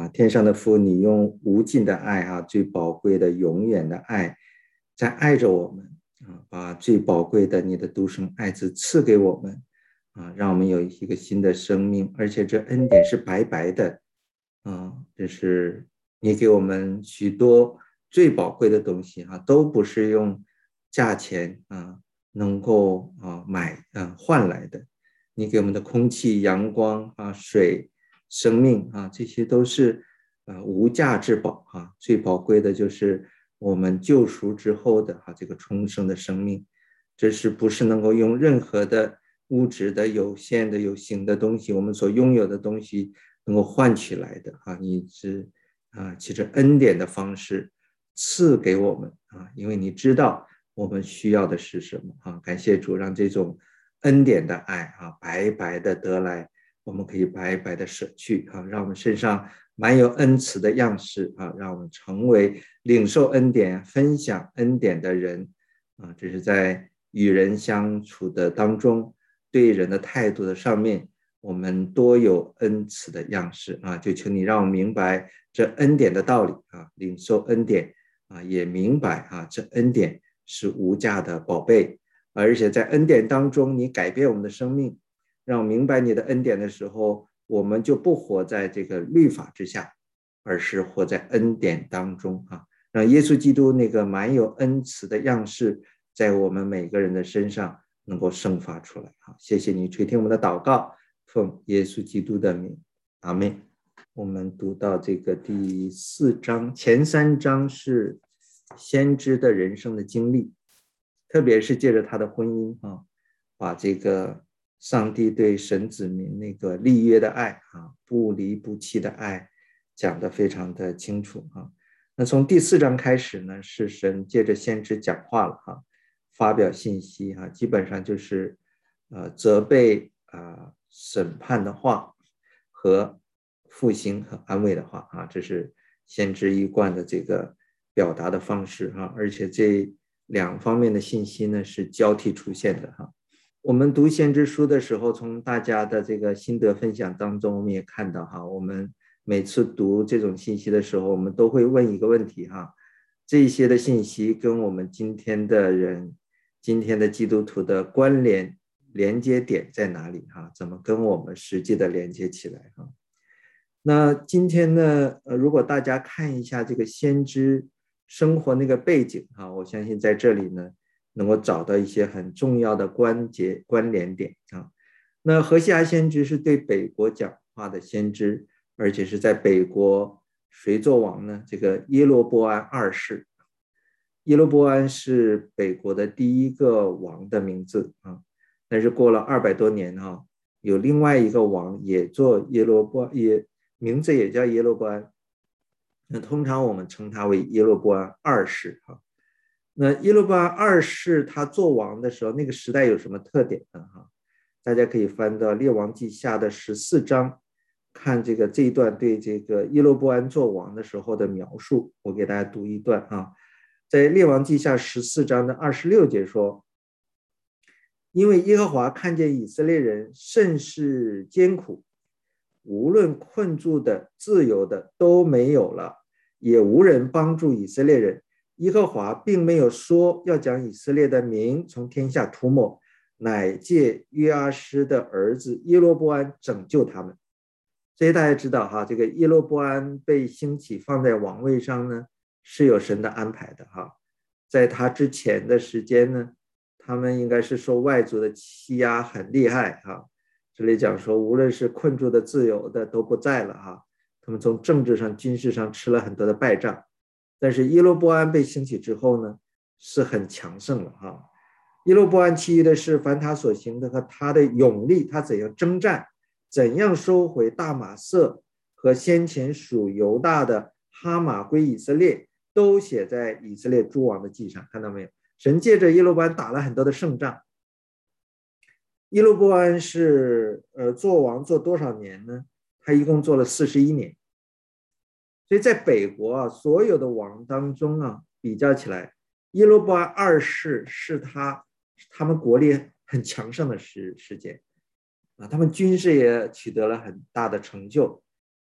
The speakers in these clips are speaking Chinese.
天上的父，你用无尽的爱最宝贵的永远的爱在爱着我们把最宝贵的你的独生爱子赐给我们让我们有一个新的生命，而且这恩典是白白的这是你给我们许多最宝贵的东西都不是用价钱能够换来的。你给我们的空气、阳光水、生命这些都是无价之宝最宝贵的就是我们救赎之后的这个重生的生命，这是不是能够用任何的物质的有限的有形的东西，我们所拥有的东西能够换取来的你是其实恩典的方式赐给我们因为你知道我们需要的是什么感谢主，让这种恩典的爱白白的得来，我们可以白白的舍去让我们身上满有恩慈的样式让我们成为领受恩典、分享恩典的人这是在与人相处的当中，对人的态度的上面，我们多有恩慈的样式就求你让我们明白这恩典的道理领受恩典也明白这恩典是无价的宝贝。而且在恩典当中，你改变我们的生命，让我明白你的恩典的时候，我们就不活在这个律法之下，而是活在恩典当中让耶稣基督那个满有恩慈的样式在我们每个人的身上能够生发出来谢谢你垂听我们的祷告，奉耶稣基督的名，阿们。我们读到这个第4章，前3章是先知的人生的经历，特别是借着他的婚姻把这个上帝对神子民那个立约的爱不离不弃的爱讲得非常的清楚那从第4章开始呢，是神借着先知讲话了发表信息基本上就是责备审判的话和复兴和安慰的话这是先知一贯的这个表达的方式而且这2方面的信息呢是交替出现的我们读先知书的时候，从大家的这个心得分享当中，我们也看到我们每次读这种信息的时候，我们都会问一个问题这些的信息跟我们今天的人、今天的基督徒的关联连接点在哪里怎么跟我们实际的连接起来那今天呢如果大家看一下这个先知生活那个背景我相信在这里呢能够找到一些很重要的关联点那何西阿先知是对北国讲话的先知，而且是在北国谁做王呢？这个耶罗波安2世。耶罗波安是北国的第一个王的名字但是过了200多年有另外一个王也做耶罗波安，名字也叫耶罗波安，那通常我们称他为耶罗波安2世那耶罗波安2世他做王的时候，那个时代有什么特点呢大家可以翻到列王记下的14章，看这一段对这个耶罗波安做王的时候的描述。我给大家读一段在列王记下14章的26节说，因为耶和华看见以色列人甚是艰苦，无论困住的自由的都没有了，也无人帮助以色列人，耶和华并没有说要将以色列的名从天下涂抹，乃借约阿施的儿子耶罗波安拯救他们。所以大家知道这个耶罗波安被兴起放在王位上呢，是有神的安排的在他之前的时间呢，他们应该是受外族的欺压很厉害这里讲说无论是困住的自由的都不在了他们从政治上军事上吃了很多的败仗，但是耶罗波安被兴起之后呢，是很强盛了耶罗波安其余的是凡他所行的和他的勇力，他怎样征战，怎样收回大马色和先前属犹大的哈马归以色列，都写在以色列诸王的记上。看到没有？神借着耶罗波安打了很多的胜仗。耶罗波安是做王做多少年呢？他一共做了41年。所以在北国所有的王当中比较起来，耶罗波安2世是他们国力很强盛的时间他们军事也取得了很大的成就，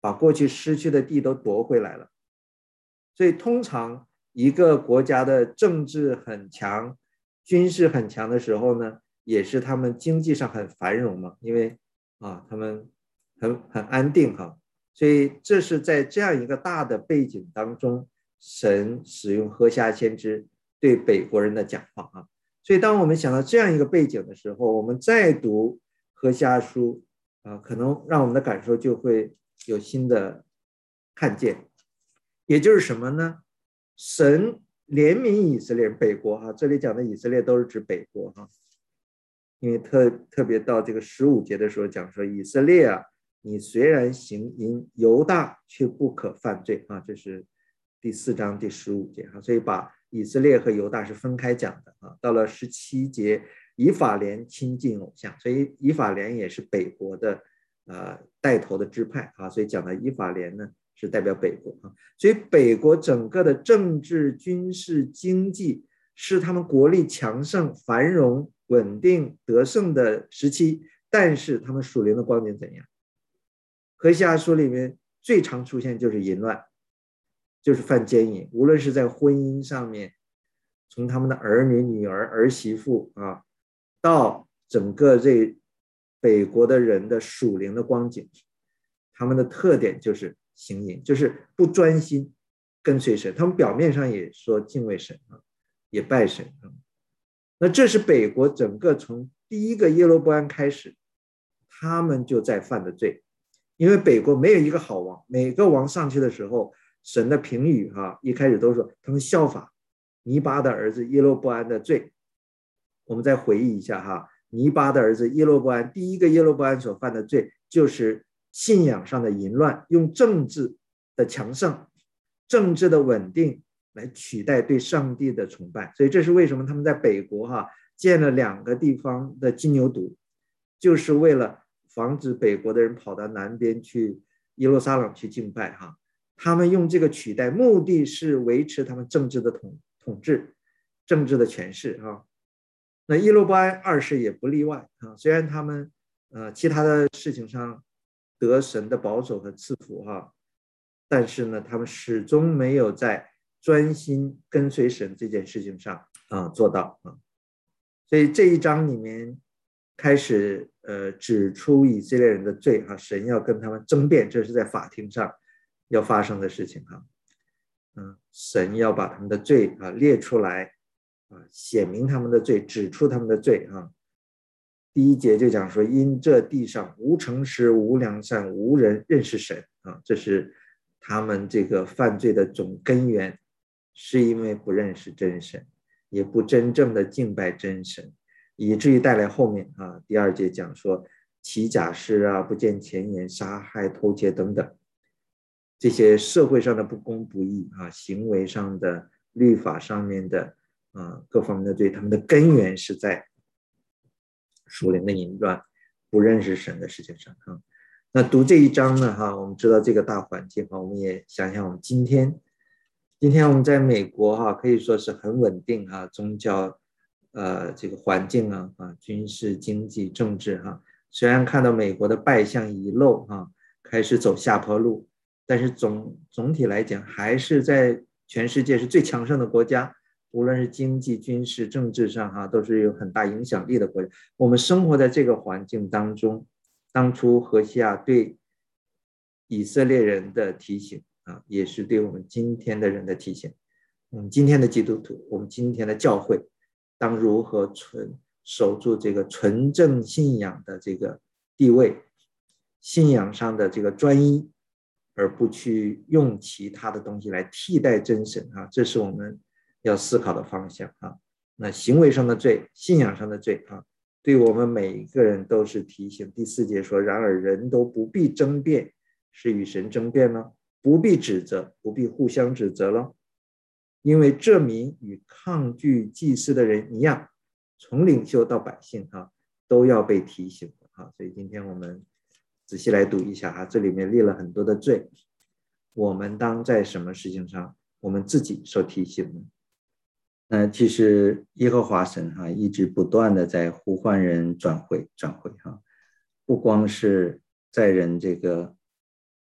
把过去失去的地都夺回来了。所以通常一个国家的政治很强，军事很强的时候呢，也是他们经济上很繁荣嘛，因为他们很安定哈。所以这是在这样一个大的背景当中，神使用何西阿先知对北国人的讲话啊。所以当我们想到这样一个背景的时候，我们再读何西阿书可能让我们的感受就会有新的看见。也就是什么呢？神怜悯以色列人，北国这里讲的以色列都是指北国因为特别到这个15节的时候讲说，以色列你虽然行淫，犹大却不可犯罪这是第4章第15节所以把以色列和犹大是分开讲的到了17节，以法莲亲近偶像，所以以法莲也是北国的带头的支派所以讲的以法莲呢是代表北国所以北国整个的政治、军事、经济是他们国力强盛、繁荣、稳定、得胜的时期，但是他们属灵的光景怎样？何西阿书里面最常出现就是淫乱，就是犯奸淫，无论是在婚姻上面，从他们的儿女、女儿、儿媳妇到整个这北国的人的属灵的光景，他们的特点就是行淫，就是不专心跟随神。他们表面上也说敬畏神也拜神那这是北国整个从第一个耶罗波安开始，他们就在犯的罪。因为北国没有一个好王，每个王上去的时候，神的评语一开始都说他们效法尼巴的儿子耶罗波安的罪。我们再回忆一下尼巴的儿子耶罗波安，第一个耶罗波安所犯的罪就是信仰上的淫乱，用政治的强盛、政治的稳定来取代对上帝的崇拜。所以这是为什么他们在北国建了2个地方的金牛犊，就是为了防止北国的人跑到南边去耶路撒冷去敬拜他们用这个取代，目的是维持他们政治的统治、政治的权势那耶罗波安2世也不例外虽然他们其他的事情上得神的保守和赐福但是呢，他们始终没有在专心跟随神这件事情上做到所以这一章里面开始指出以色列人的罪神要跟他们争辩，这是在法庭上要发生的事情神要把他们的罪列出来显明他们的罪，指出他们的罪第1节就讲说，因这地上无诚实、无良善、无人认识神这是他们这个犯罪的总根源，是因为不认识真神，也不真正的敬拜真神，以至于带来后面第2节讲说起假誓不见前言、杀害、偷窃等等这些社会上的不公不义行为上的、律法上面的各方面的罪，他们的根源是在属灵的淫乱、不认识神的事情上那读这一章呢我们知道这个大环境我们也想想我们今天我们在美国可以说是很稳定宗教这个环境军事、经济、政治虽然看到美国的败相遗漏开始走下坡路，但是总体来讲还是在全世界是最强盛的国家，无论是经济、军事、政治上都是有很大影响力的国家。我们生活在这个环境当中，当初何西阿对以色列人的提醒也是对我们今天的人的提醒。我们今天的基督徒，我们今天的教会当如何守住这个纯正信仰的这个地位，信仰上的这个专一，而不去用其他的东西来替代真神这是我们要思考的方向那行为上的罪、信仰上的罪对我们每一个人都是提醒。第4节说，然而人都不必争辩，是与神争辩了，不必指责，不必互相指责了，因为这民与抗拒祭司的人一样，从领袖到百姓都要被提醒所以今天我们仔细来读一下这里面列了很多的罪，我们当在什么事情上我们自己受提醒呢？其实耶和华神一直不断的在呼唤人转回不光是在人这个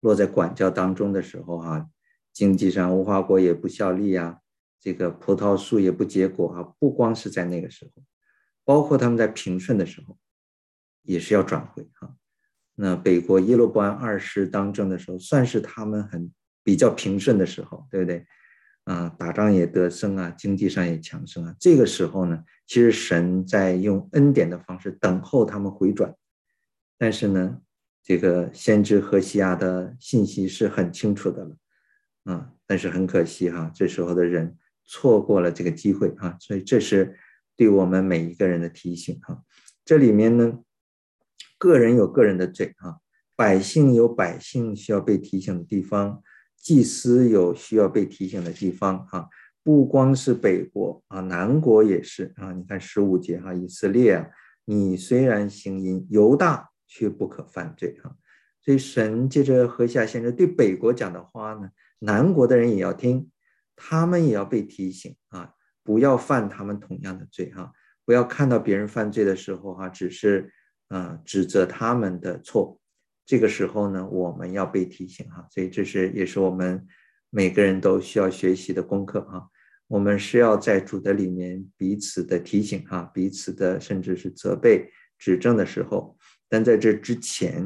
落在管教当中的时候啊，经济上无花果也不效力啊，这个葡萄树也不结果啊，不光是在那个时候，包括他们在平顺的时候也是要转回啊。那北国耶罗波安二世当政的时候，算是他们比较平顺的时候，对不对？打仗也得胜啊，经济上也强盛啊。这个时候呢，其实神在用恩典的方式等候他们回转。但是呢，这个先知何西阿的信息是很清楚的了，但是很可惜哈，这时候的人错过了这个机会啊，所以这是对我们每一个人的提醒哈。这里面呢，个人有个人的罪啊，百姓有百姓需要被提醒的地方，祭司有需要被提醒的地方啊，不光是北国啊，南国也是啊。你看15节哈，以色列啊，你虽然行淫，犹大却不可犯罪哈。所以神借着何西阿先知对北国讲的话呢，南国的人也要听，他们也要被提醒啊，不要犯他们同样的罪哈，不要看到别人犯罪的时候哈，只是指责他们的错。这个时候呢，我们要被提醒哈，所以这也是我们每个人都需要学习的功课哈。我们是要在主的里面彼此的提醒哈，彼此的甚至是责备、指正的时候，但在这之前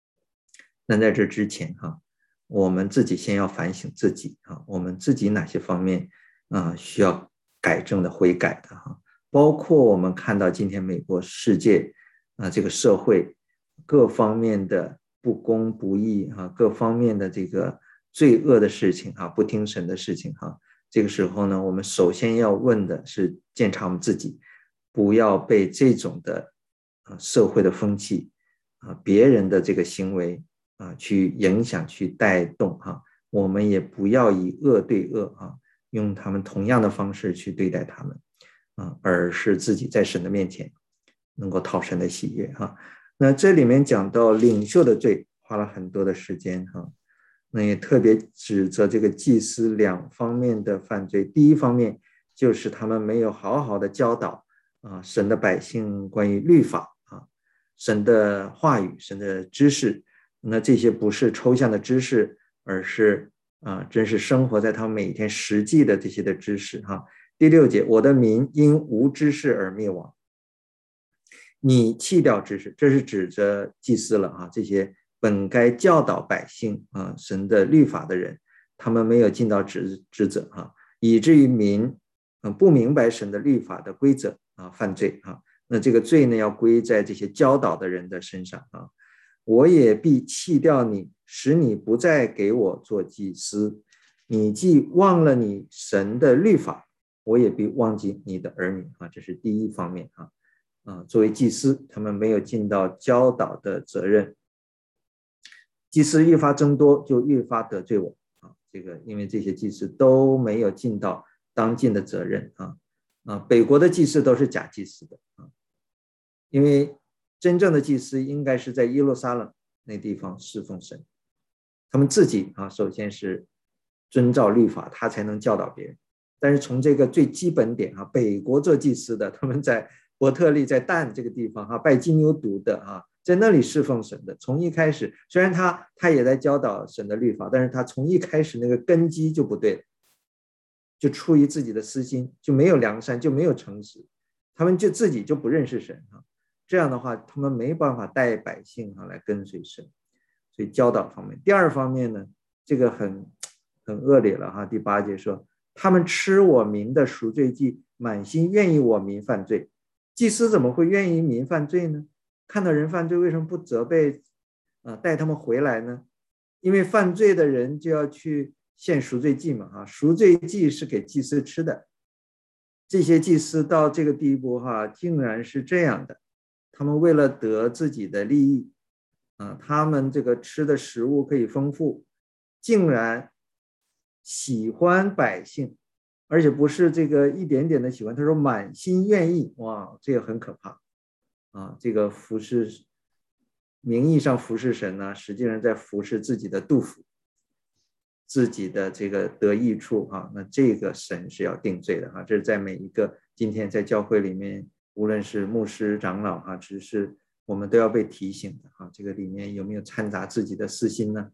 哈，我们自己先要反省自己啊，我们自己哪些方面需要改正的、悔改的哈，包括我们看到今天美国世界这个社会各方面的不公不义啊，各方面的这个罪恶的事情啊，不听神的事情哈。这个时候呢，我们首先要问的是检查我们自己，不要被这种的社会的风气别人的这个行为去影响、去带动哈。我们也不要以恶对恶用他们同样的方式去对待他们而是自己在神的面前能够讨神的喜悦哈。那这里面讲到领袖的罪，花了很多的时间哈。那也特别指责这个祭司两方面的犯罪。第一方面就是他们没有好好的教导神的百姓关于律法神的话语、神的知识。那这些不是抽象的知识，而是真是生活在他们每一天实际的这些的知识哈。第6节，我的民因无知识而灭亡。你弃掉知识，这是指着祭司了这些本该教导百姓神的律法的人，他们没有尽到职责以至于民不明白神的律法的规则犯罪那这个罪呢，要归在这些教导的人的身上我也必弃掉你，使你不再给我做祭司。你既忘了你神的律法，我也必忘记你的儿女这是第一方面作为祭司，他们没有尽到教导的责任。祭司越发增多，就越发得罪我这个因为这些祭司都没有尽到当尽的责任北国的祭司都是假祭司的因为真正的祭司应该是在耶路撒冷那地方侍奉神，他们自己首先是遵照律法，他才能教导别人。但是从这个最基本点北国做祭司的，他们在伯特利、在但这个地方拜金牛犊的在那里侍奉神的，从一开始虽然他也在教导神的律法，但是他从一开始那个根基就不对了，就出于自己的私心，就没有良善，就没有诚实，他们就自己就不认识神这样的话他们没办法带百姓来跟随神。所以教导方面。第二方面呢，这个很恶劣了第8节说，他们吃我民的赎罪祭，满心愿意我民犯罪。祭司怎么会愿意民犯罪呢？看到人犯罪为什么不责备带他们回来呢？因为犯罪的人就要去献赎罪祭嘛赎罪祭是给祭司吃的。这些祭司到这个地步竟然是这样的，他们为了得自己的利益他们这个吃的食物可以丰富，竟然喜欢百姓，而且不是这个一点点的喜欢，他说满心愿意。哇，这个很可怕这个服侍，名义上服侍神呢，实际上在服侍自己的肚腹，自己的这个得益处那这个神是要定罪的这是在每一个今天在教会里面，无论是牧师、长老只是我们都要被提醒的这个里面有没有掺杂自己的私心呢？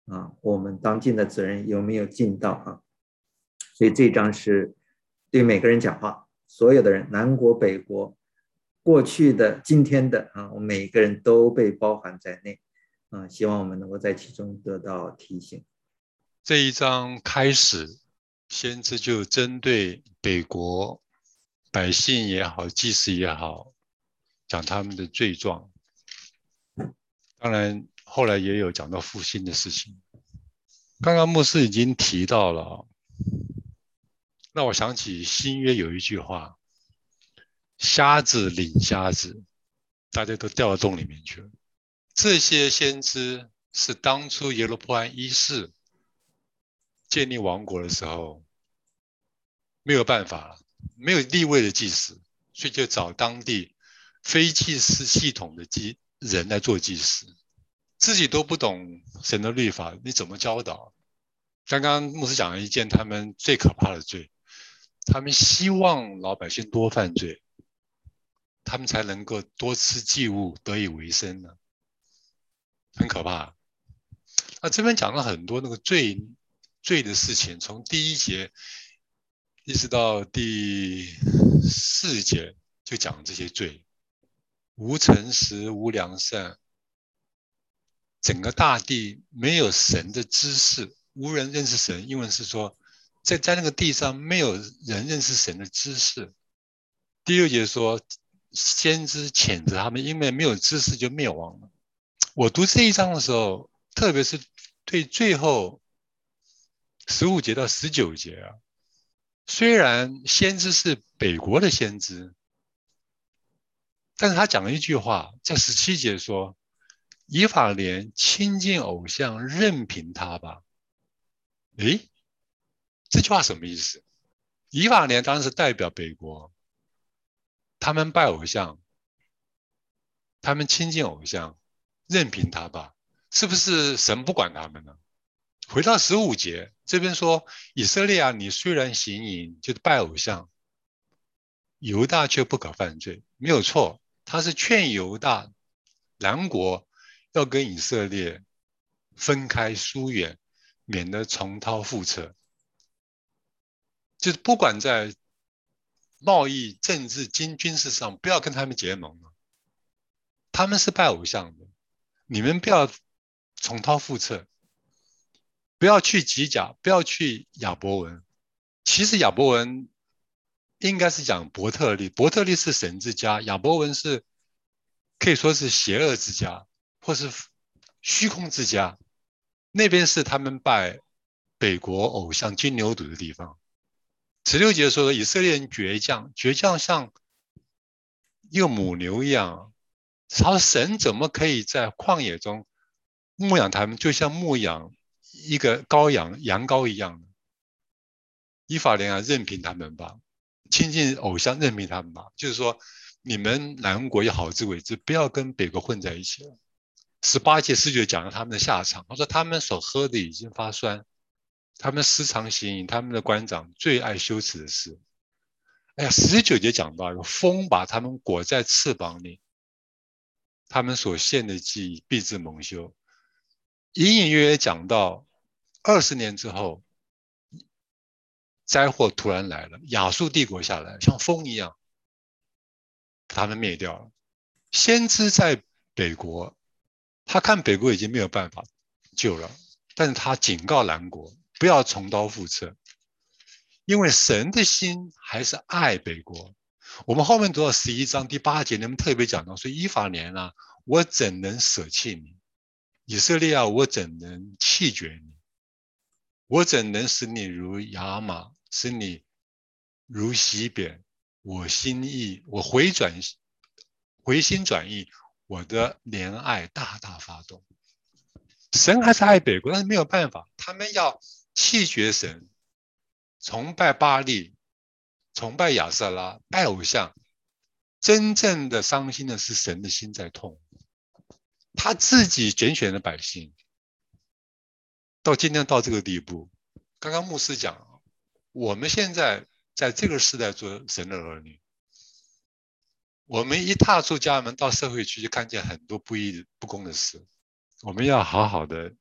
我们当尽的责任有没有尽到啊？所以这章是对每个人讲话，所有的人，南国北国，过去的今天的我们每一个人都被包含在内希望我们能够在其中得到提醒。 这一章开始，先知就针对北国百姓也好，祭司也好，讲他们的罪状。当然后来也有讲到复兴的事情。刚刚牧师已经提到了，让我想起新约有一句话，瞎子领瞎子，大家都掉到洞里面去了。这些先知是当初耶罗波安一世建立王国的时候没有办法了，没有立位的祭司，所以就找当地非祭司系统的人来做祭司，自己都不懂神的律法，你怎么教导？刚刚牧师讲了一件他们最可怕的罪，他们希望老百姓多犯罪，他们才能够多吃祭物得以为生呢，很可怕。那这边讲了很多那个罪的事情，从第1节一直到第4节就讲这些罪，无诚实，无良善，整个大地没有神的知识，无人认识神。英文是说，在那个地上没有人认识神的知识。第6节说，先知谴责他们，因为没有知识就灭亡了。我读这一章的时候，特别是对最后15节到19节啊，虽然先知是北国的先知，但是他讲了一句话，在17节说，以法莲亲近偶像，任凭他吧。诶，这句话什么意思？以法莲当然是代表北国，他们拜偶像，他们亲近偶像，任凭他吧，是不是神不管他们呢？回到15节，这边说，以色列啊，你虽然行淫，就是拜偶像，犹大却不可犯罪，没有错，他是劝犹大南国要跟以色列分开疏远，免得重蹈覆辙。就是不管在贸易、政治、军事上，不要跟他们结盟了。他们是拜偶像的，你们不要重蹈覆辙，不要去吉甲，不要去亚伯文。其实亚伯文应该是讲伯特利，伯特利是神之家，亚伯文是可以说是邪恶之家，或是虚空之家。那边是他们拜北国偶像金牛犊的地方。16节说以色列人倔强，倔强像一个母牛一样。他说神怎么可以在旷野中牧养他们，就像牧养一个羔羊、羊羔一样呢？以法莲啊，任凭他们吧，亲近偶像，任凭他们吧。就是说，你们南国要好自为之，不要跟北国混在一起了。18节19讲了他们的下场，他说他们所喝的已经发酸，他们私藏行淫，他们的官长最爱羞耻的事。哎呀，19节讲到有风把他们裹在翅膀里，他们所献的祭必致蒙羞。隐隐约约讲到20年之后，灾祸突然来了，亚述帝国下来，像风一样，把他们灭掉了。先知在北国，他看北国已经没有办法救了，但是他警告南国不要重蹈覆辙，因为神的心还是爱北国。我们后面读到11章第8节，你们特别讲到说，以法莲啊，我怎能舍弃你？以色列啊，我怎能弃绝你？我怎能使你如亚玛，使你如西边？我心意，我回心转意，我的怜爱大大发动。神还是爱北国，但是没有办法，他们要弃绝神，崇拜巴力，崇拜亚瑟拉，拜偶像。真正的伤心的是神的心在痛，他自己拣选的百姓，到今天到这个地步。刚刚牧师讲，我们现在在这个时代做神的儿女，我们一踏出家门到社会去，就看见很多不义不公的事，我们要好好的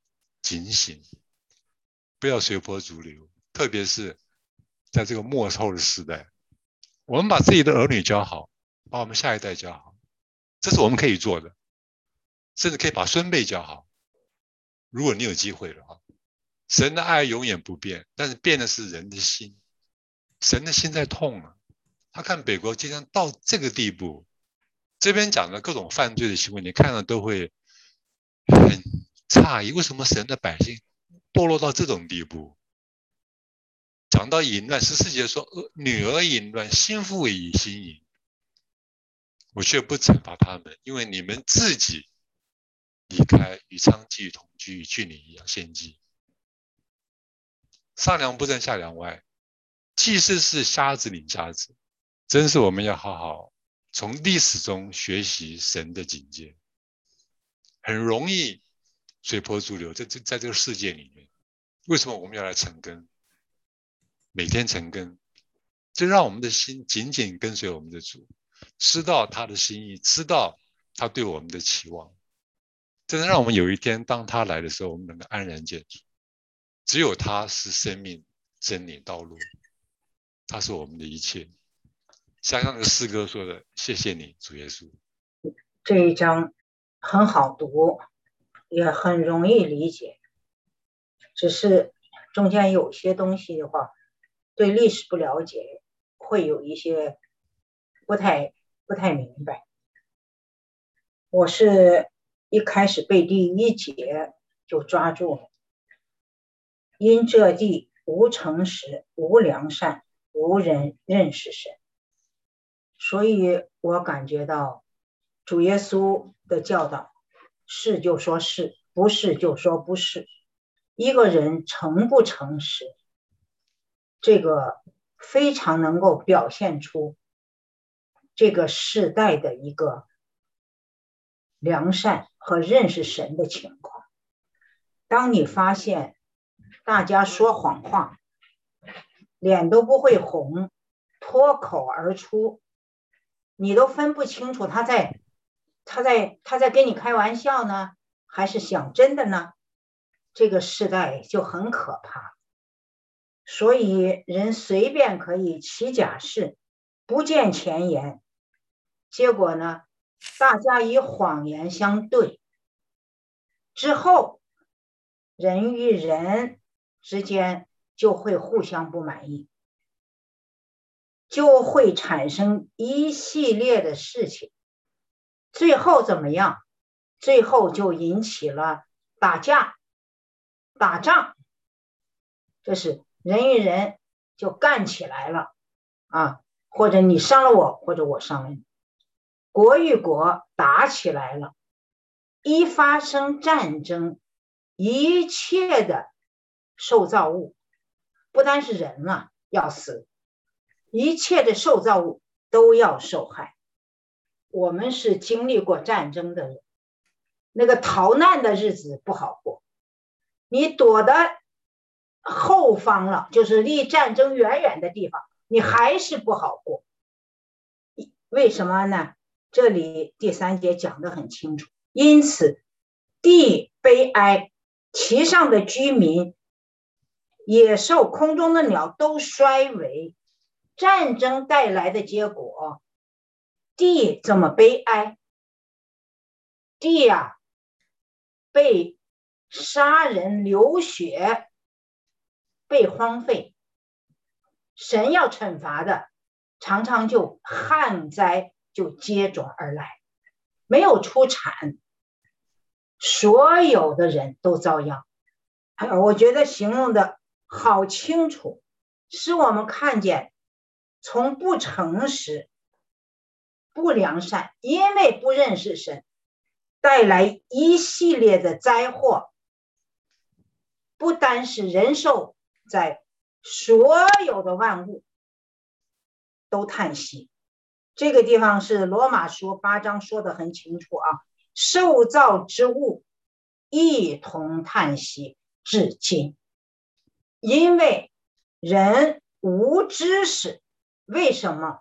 警醒，不要随波逐流，特别是在这个末后的时代，我们把自己的儿女教好，把我们下一代教好，这是我们可以做的，甚至可以把孙辈教好。如果你有机会的话，神的爱永远不变，但是变的是人的心。神的心在痛啊，他看北国竟然到这个地步，这边讲的各种犯罪的行为，你看了都会很诧异，为什么神的百姓堕落到这种地步？讲到淫乱，14节说女儿淫乱，心腹以心淫，我却不惩罚他们，因为你们自己离开与娼妓同居，与妓女一样献祭。上梁不正下梁歪，祭司是瞎子领瞎子，真是我们要好好从历史中学习神的警戒。很容易随波逐流，在这个世界里面，为什么我们要来晨更？每天晨更，就让我们的心紧紧跟随我们的主，知道他的心意，知道他对我们的期望，这能让我们有一天当他来的时候，我们能够安然见主。只有他是生命、真理、道路，他是我们的一切。像那个诗歌说的，谢谢你，主耶稣。 这一章很好读，也很容易理解，只是中间有些东西的话，对历史不了解，会有一些不太明白。我是一开始被第1节就抓住了，因这地无诚实，无良善，无人认识神。所以我感觉到主耶稣的教导，是就说是，不是就说不是。一个人诚不诚实，这个非常能够表现出这个世代的一个良善和认识神的情况。当你发现大家说谎话，脸都不会红，脱口而出，你都分不清楚他在跟你开玩笑呢，还是想真的呢？这个时代就很可怕。所以人随便可以起假誓，不见前言，结果呢，大家以谎言相对，之后人与人之间就会互相不满意，就会产生一系列的事情，最后怎么样？最后就引起了打架、打仗，这是人与人就干起来了啊，或者你伤了我，或者我伤了你，国与国打起来了，一发生战争，一切的受造物，不单是人了要死，一切的受造物都要受害。我们是经历过战争的人，那个逃难的日子不好过，你躲的后方了，就是离战争远远的地方，你还是不好过。为什么呢？这里第3节讲得很清楚，因此地悲哀，其上的居民，野兽、空中的鸟都衰微。战争带来的结果，地这么悲哀，地啊被杀人流血，被荒废，神要惩罚的常常就旱灾就接踵而来，没有出产，所有的人都遭殃。我觉得形容的好清楚，使我们看见从不诚实、不良善，因为不认识神，带来一系列的灾祸，不单是人受灾，所有的万物都叹息。这个地方是罗马书8章说得很清楚啊，受造之物一同叹息至今。因为人无知识，为什么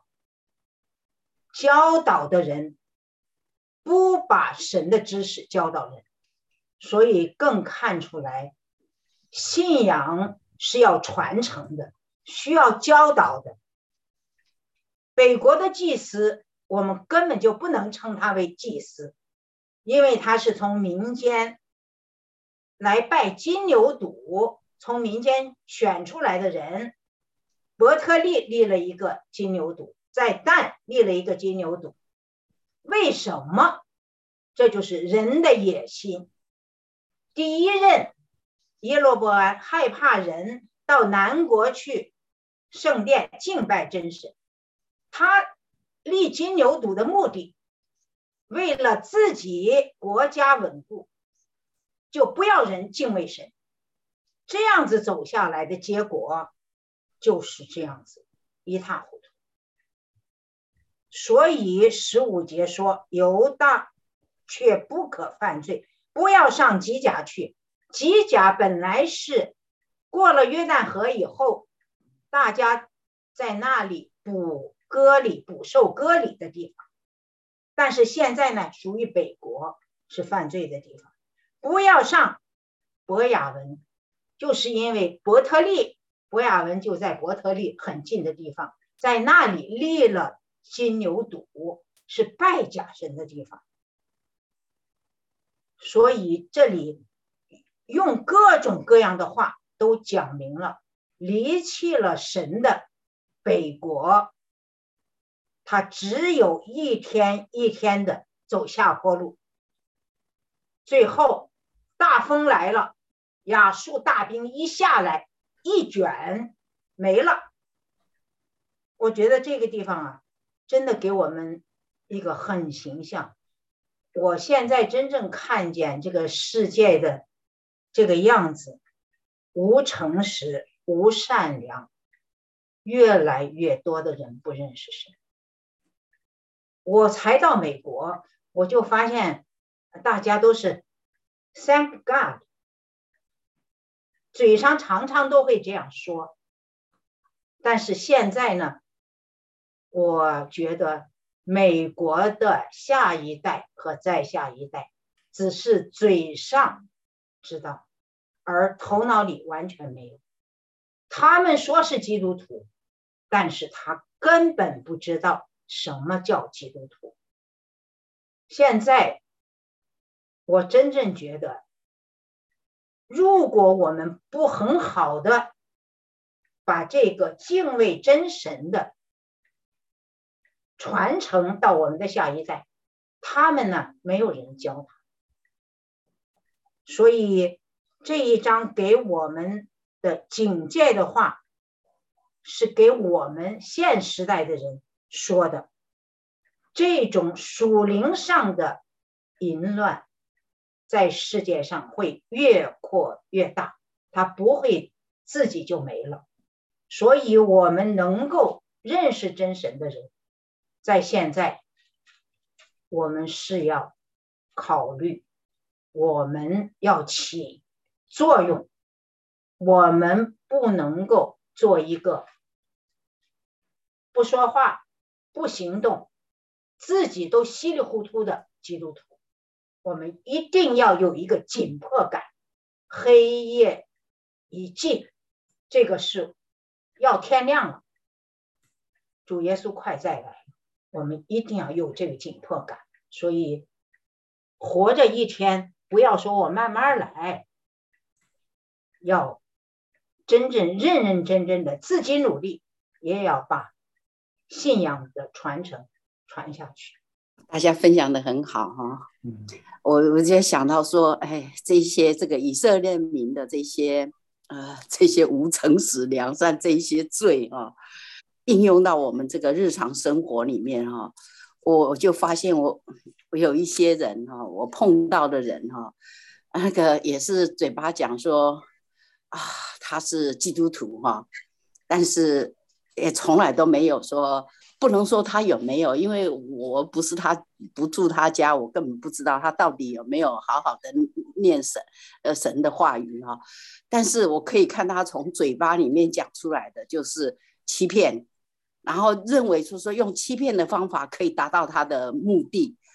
教导的人不把神的知识教导人？ 所以更看出来信仰是要传承的，需要教导的。北国的祭司我们根本就不能称他为祭司，因为他是从民间来拜金牛犊，从民间选出来的人。伯特利立了一个金牛犊，在但立了一个金牛犊，为什么？这就是人的野心。第一任耶罗波安害怕人到南国去圣殿敬拜真神，他立金牛犊的目的，为了自己国家稳固，就不要人敬畏神。这样子走下来的结果就是这样子一塌糊涂。所以15节说，犹大却不可犯罪，不要上吉甲去。吉甲本来是过了约旦河以后，大家在那里捕兽割礼的地方，但是现在呢，属于北国，是犯罪的地方。不要上伯雅文，就是因为伯雅文就在伯特利很近的地方，在那里立了金牛犊，是拜假神的地方。所以这里用各种各样的话都讲明了，离弃了神的北国，他只有一天一天的走下坡路。最后大风来了，亚述大兵一下来，一卷没了。我觉得这个地方啊，真的给我们一个很形象。我现在真正看见这个世界的这个样子，无诚实、无善良，越来越多的人不认识神。我才到美国，我就发现大家都是 Thank God， 嘴上常常都会这样说。但是现在呢，我觉得美国的下一代和再下一代只是嘴上知道，而头脑里完全没有。他们说是基督徒，但是他根本不知道什么叫基督徒。现在我真正觉得，如果我们不很好的把这个敬畏真神的传承到我们的下一代，他们呢，没有人教他。所以这一章给我们的警戒的话，是给我们现时代的人说的。这种属灵上的淫乱在世界上会越扩越大，它不会自己就没了。所以我们能够认识真神的人，在现在我们是要考虑，我们要起作用，我们不能够做一个不说话、不行动，自己都稀里糊涂的基督徒。我们一定要有一个紧迫感，黑夜已尽，这个是要天亮了，主耶稣快再来了，我们一定要有这个紧迫感。所以活着一天，不要说我慢慢来，要真正认认真真的自己努力，也要把信仰的传承传下去。 大家分享的很好哈，我就想到说，哎，这个以色列民的这些无诚实、良善这些罪啊，应用到我们这个日常生活里面哈，我就发现我有一些人哈，我碰到的人哈，那个也是嘴巴讲说啊，他是基督徒哈，但是也从来都没有说。不能说他有没有，因为我不住他家，我根本不知道他到底有没有好好的念神的话语哈。但是我可以看他从嘴巴里面讲出来的就是欺骗，然后认为说用欺骗的方法可以达到他的目的，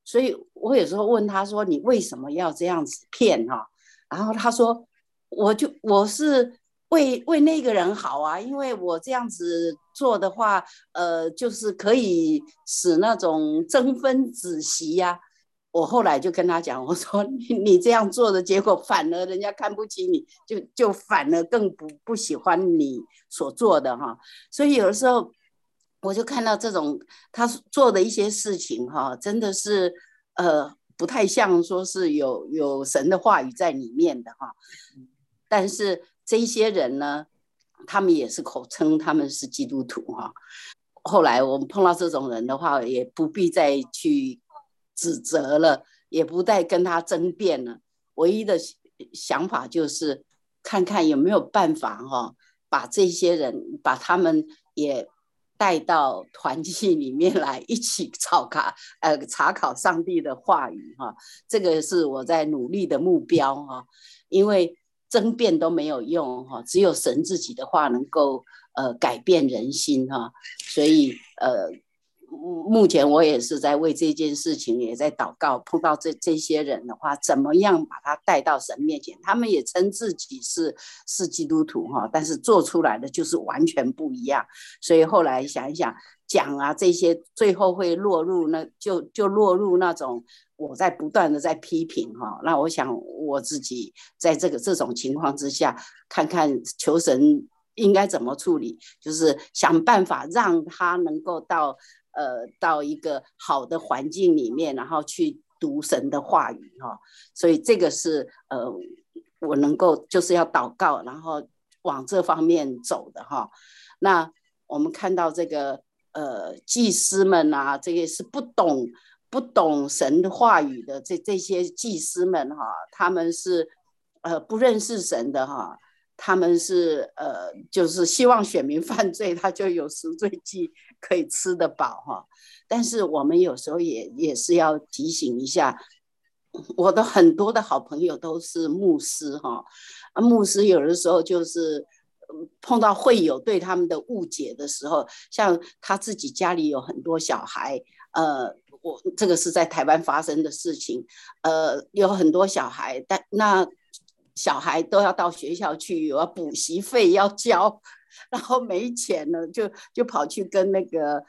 所以我有时候问他说你为什么要这样子骗哈？然后他说我是为那个人好啊，因为我这样子做的话，就是可以使那种争分子息呀。我后来就跟他讲，我说你这样做的结果，反而人家看不起你，就反而更不喜欢你所做的哈。所以有的时候我就看到这种他做的一些事情哈，真的是不太像说是有神的话语在里面的哈。但是这些人呢，他们也是口称他们是基督徒哈。后来我们碰到这种人的话，也不必再去指责了，也不再跟他争辩了。唯一的想法就是看看有没有办法哈，把这些人把他们也带到团契里面来，一起查考上帝的话语哈。这个是我在努力的目标哈，因为争辩都没有用哈，只有神自己的话能够改变人心哈。所以目前我也是在为这件事情也在祷告，碰到这些人的话，怎么样把他带到神面前？他们也称自己是基督徒哈，但是做出来的就是完全不一样。所以后来想一想，讲啊这些，最后会落入就落入那种我在不断的在批评哈。那我想我自己在这种情况之下，看看求神应该怎么处理，就是想办法让他能够到一个好的环境里面，然后去读神的话语哈。所以这个是我能够就是要祷告，然后往这方面走的哈。那我们看到这个祭司们啊，这个是不懂神的话语的这些祭司们哈，他们是不认识神的哈。他们是就是希望选民犯罪，他就有赎罪祭可以吃得饱哈。但是我们有时候也是要提醒一下，我的很多的好朋友都是牧师哈。牧师有的时候就是碰到会友对他们的误解的时候，像他自己家里有很多小孩，我这个是在台湾发生的事情，有很多小孩，但那小孩都要到学校去，有补习费要交，然后没钱了，就跑去跟那个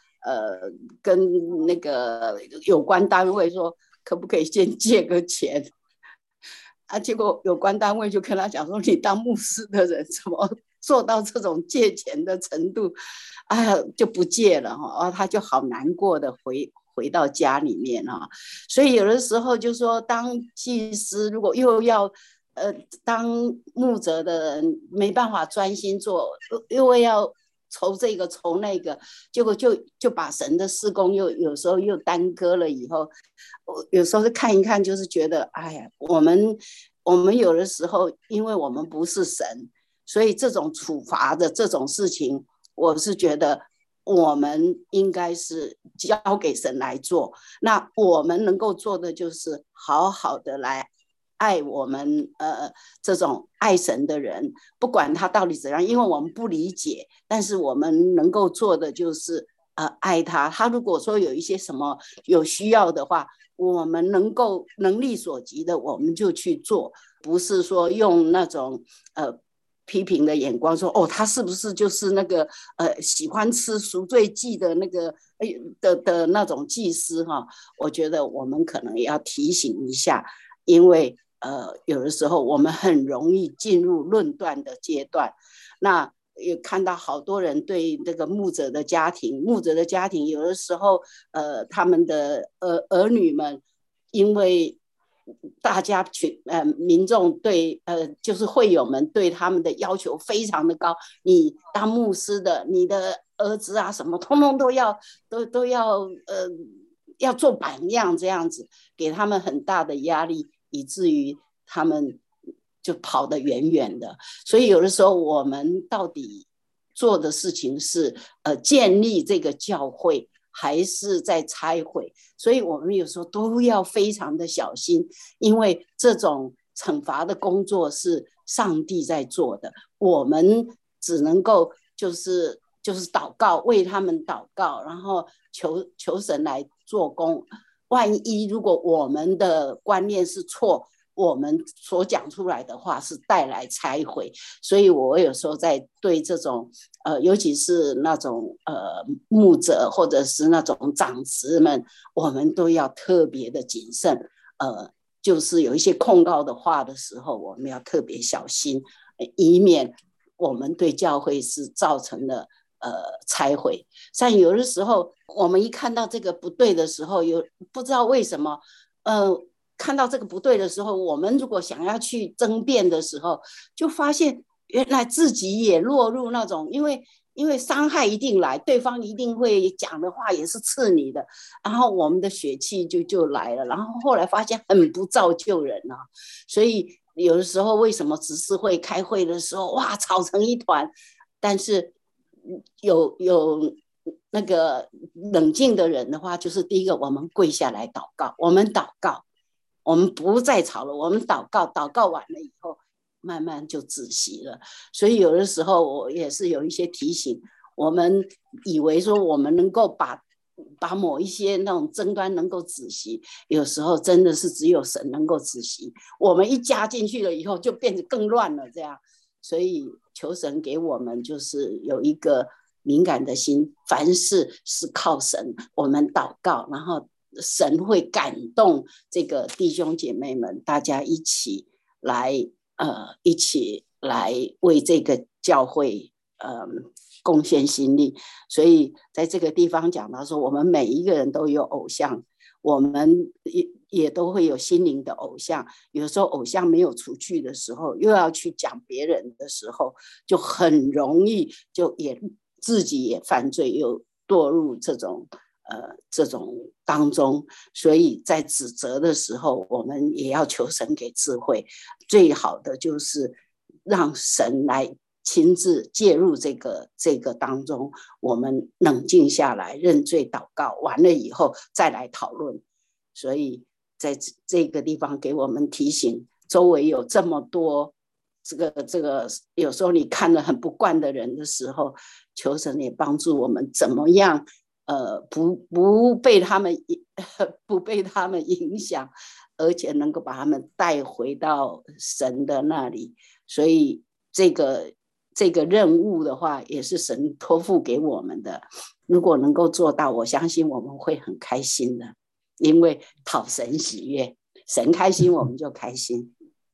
有关单位说，可不可以先借个钱啊？结果有关单位就跟他讲说，你当牧师的人怎么做到这种借钱的程度？哎呀，就不借了哈。他就好难过的回到家里面哈。所以有的时候就说，当祭司如果又要当牧者的人没办法专心做，又要筹这个筹那个，结果就把神的事工有时候又耽搁了。以后有时候看一看，就是觉得哎呀，我们有的时候因为我们不是神，所以这种处罚的这种事情，我是觉得我们应该是交给神来做。那我们能够做的就是好好的来爱我们这种爱神的人，不管他到底怎样，因为我们不理解，但是我们能够做的就是爱他。他如果说有一些什么有需要的话，我们能够能力所及的，我们就去做，不是说用那种批评的眼光说，哦，他是不是就是那个喜欢吃赎罪祭的那个的那种祭司哈？我觉得我们可能也要提醒一下，因为有的时候我们很容易进入论断的阶段。那也看到好多人对这个牧者的家庭有的时候他们的儿女们，因为大家民众对就是会友们对他们的要求非常的高，你当牧师的，你的儿子啊什么通通都要要做榜样，这样子给他们很大的压力，以至于他们就跑得远远的。所以有的时候我们到底做的事情是建立这个教会，还是在拆毁？所以我们有时候都要非常的小心，因为这种惩罚的工作是上帝在做的，我们只能够就是祷告，为他们祷告，然后求神来做工。 万一如果我们的观念是错，我们所讲出来的话是带来拆毁。所以我有时候在对这种尤其是那种牧者或者是那种长子们，我们都要特别的谨慎。就是有一些控告的话的时候，我们要特别小心，以免我们对教会是造成了拆毁。像有的时候我们一看到这个不对的时候，有不知道为什么看到这个不对的时候，我们如果想要去争辩的时候，就发现原来自己也落入那种，因为伤害一定来，对方一定会讲的话也是刺你的，然后我们的血气就来了，然后后来发现很不造就人啊。所以有的时候为什么执事会开会的时候，哇，吵成一团，但是有那个冷静的人的话，就是第一个，我们跪下来祷告，我们祷告，我们不再吵了，我们祷告，祷告完了以后，慢慢就止息了。所以有的时候我也是有一些提醒，我们以为说我们能够把某一些那种争端能够止息，有时候真的是只有神能够止息，我们一加进去了以后就变得更乱了这样。所以求神给我们就是有一个敏感的心，凡事是靠神，我们祷告，然后神会感动这个弟兄姐妹们，大家一起来为这个教会贡献心力。所以在这个地方讲到说，我们每一个人都有偶像，我们也都会有心灵的偶像。有时候偶像没有除去的时候，又要去讲别人的时候，就很容易就也自己也犯罪，又堕入这种当中。所以在指责的时候，我们也要求神给智慧。最好的就是让神来亲自介入这个当中，我们冷静下来，认罪祷告完了以后再来讨论。所以在这个地方给我们提醒，周围有这么多这个有时候你看了很不惯的人的时候，求神也帮助我们怎么样不被他们影响，而且能够把他们带回到神的那里。所以这个任务的话，也是神托付给我们的。如果能够做到，我相信我们会很开心的，因为讨神喜悦，神开心我们就开心。